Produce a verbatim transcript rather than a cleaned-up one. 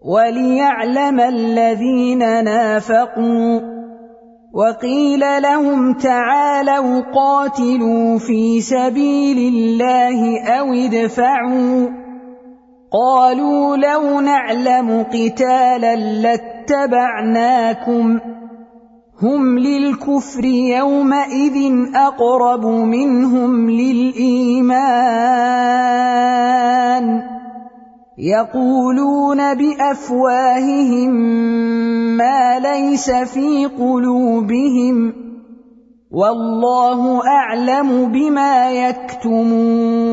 وليعلم الذين نافقوا. وقيل لهم تعالوا قاتلوا في سبيل الله أو ادفعوا، قالوا لو نعلم قتالا لاتبعناكم، هم للكفر يومئذ أقرب منهم للإيمان، يقولون بأفواههم ما ليس في قلوبهم، والله أعلم بما يكتمون.